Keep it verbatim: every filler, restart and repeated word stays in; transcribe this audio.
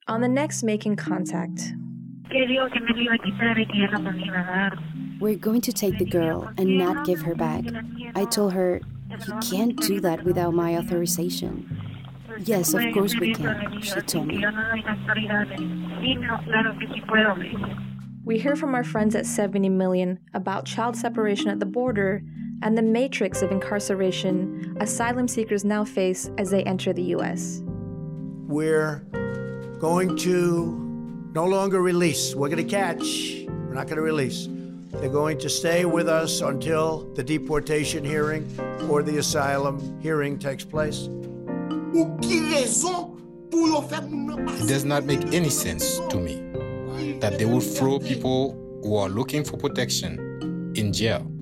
On the next Making Contact. We're going to take the girl and not give her back. I told her, you can't do that without my authorization. Yes, of course we can, she told me. We hear from our friends at seventy million about child separation at the border and the matrix of incarceration asylum seekers now face as they enter the U S. We're going to no longer release. We're going to catch. We're not going to release. They're going to stay with us until the deportation hearing or the asylum hearing takes place. It does not make any sense to me that they would throw people who are looking for protection in jail.